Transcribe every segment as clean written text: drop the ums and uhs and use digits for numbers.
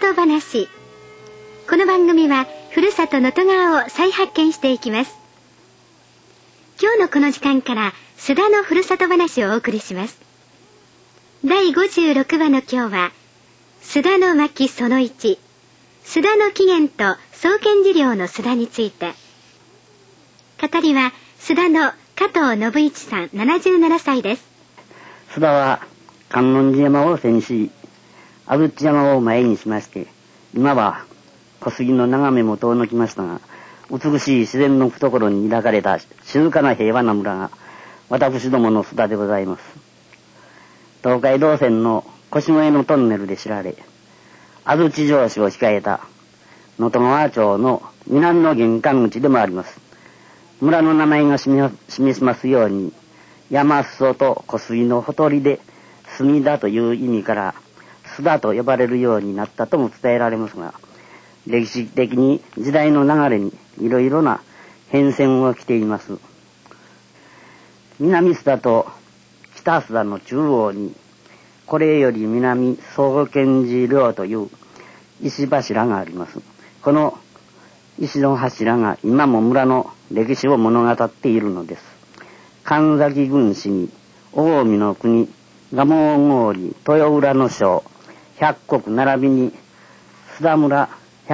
と話。この番組はふるさと能登川を再発見していきます。今日のこの時間から須田のふるさと話をお送りします。第56話の今日は須田の巻その1、須田の起源と創建事業の須田について。語りは須田の加藤信一さん77歳です。 須田は観音寺山を遷し、安土山を前にしまして、今は小杉の眺めも遠のきましたが、美しい自然の懐に抱かれた静かな平和な村が私どもの須田でございます。東海道線の腰越のトンネルで知られ、安土城市を控えた能登川町の南の玄関口でもあります。村の名前が示しますように、山裾と小杉のほとりで隅田という意味から須田と呼ばれるようになったとも伝えられますが、歴史的に時代の流れにいろいろな変遷をきています。南須田と北須田の中央に、これより南創建寺領という石柱があります。この石の柱が今も村の歴史を物語っているのです。神崎郡市に近江の国、蒲生郡、豊浦の省、百石並びに須田村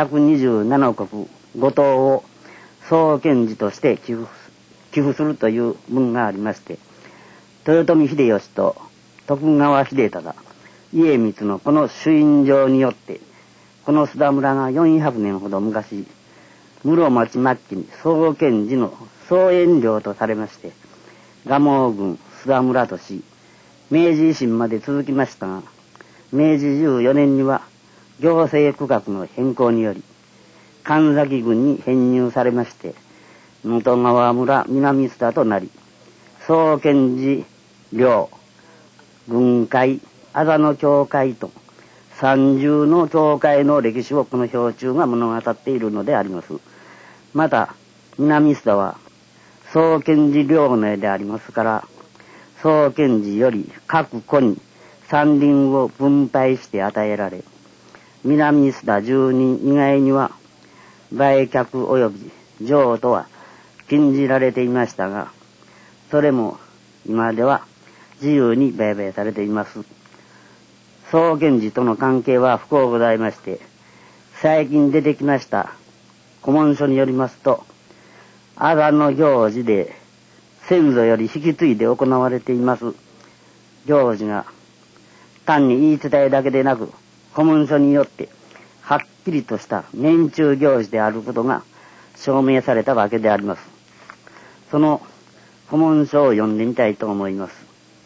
127石5島を創建寺として寄付するという文がありまして、豊臣秀吉と徳川秀忠、家光のこの朱印状によって、この須田村が400年ほど昔、室町末期に創建寺の総延領とされまして、蒲生郡須田村とし、明治維新まで続きましたが、明治14年には行政区画の変更により、神崎郡に編入されまして、能登川村南須田となり、創建寺領、軍会、あざの教会と、三重の教会の歴史をこの標柱が物語っているのであります。また、南須田は、創建寺領内でありますから、創建寺より各戸に山林を分配して与えられ、南須田住人以外には、売却及び譲渡は禁じられていましたが、それも今では自由に売買されています。創建寺との関係は不幸ございまして、最近出てきました古文書によりますと、阿賀の行事で先祖より引き継いで行われています行事が、単に言い伝えだけでなく、古文書によってはっきりとした年中行事であることが証明されたわけであります。その古文書を読んでみたいと思います。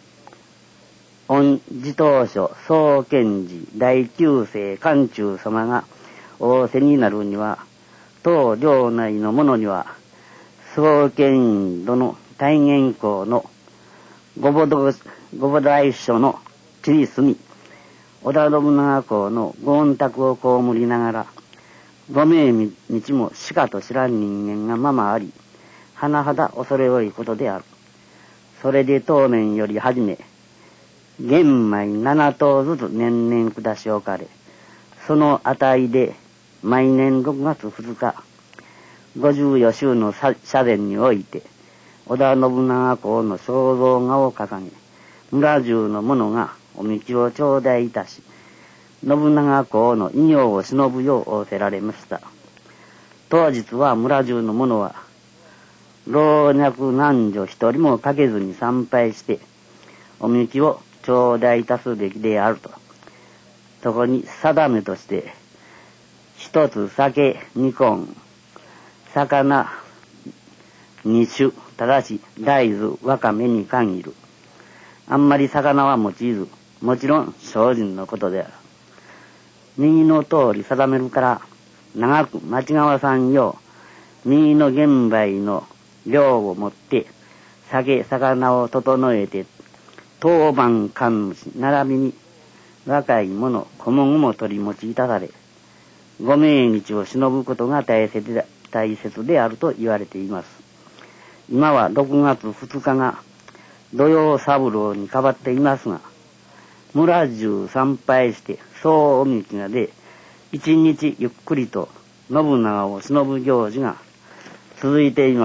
御持統書創建寺第九世寛中様が仰せになるには、当領内の者には創建度の大元公の御母大所の地に住み、織田信長公のご恩託を被りながら、ご命日もしかと知らん人間がままあり、甚だ恐れ多いことである。それで当年より始め、玄米7頭ずつ年々下し置かれ、その値で毎年6月2日、54週の社殿において、織田信長公の肖像画を掲げ、村中の者がおみきを頂戴いたし、信長公の異名を忍ぶよう仰せられました。当日は村中の者は、老若男女一人もかけずに参拝して、おみきを頂戴いたすべきであると。そこに定めとして、一つ酒二根、魚二種、ただし大豆わかめに限る。あんまり魚は用いず、もちろん精進のことである。右の通り定めるから長く間違わさんよう、右の玄米の量を持って酒魚を整えて、当番神主並びに若い者小物も取り持ちいたされ、ご命日を忍ぶことが大切であると言われています。今は6月2日が土曜三郎に変わっていますが、村中参拝して総おみきがで一日ゆっくりと信長を偲ぶ行事が続いています。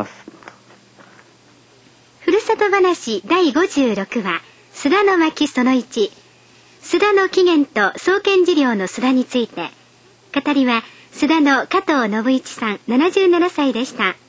ふるさと話第56話、須田の巻その1、須田の起源と創建事業の須田について、語りは須田の加藤信一さん77歳でした。